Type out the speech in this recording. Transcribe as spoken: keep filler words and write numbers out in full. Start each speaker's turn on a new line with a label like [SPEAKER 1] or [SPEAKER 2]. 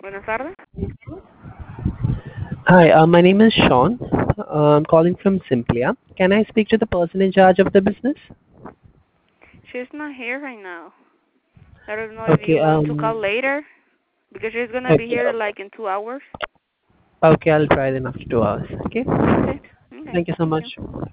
[SPEAKER 1] Buenas tardes.
[SPEAKER 2] Hi, uh, my name is Sean. Uh, I'm calling from Simplia. Can I speak to the person in charge of the business?
[SPEAKER 1] She's not here right now. I don't know if you
[SPEAKER 2] Okay,
[SPEAKER 1] want to call
[SPEAKER 2] um,
[SPEAKER 1] later because she's gonna be
[SPEAKER 2] okay,
[SPEAKER 1] here like in two hours.
[SPEAKER 2] okay, I'll try then after two hours. Okay,
[SPEAKER 1] Okay. Okay.
[SPEAKER 2] thank you so
[SPEAKER 1] Thank you.
[SPEAKER 2] much.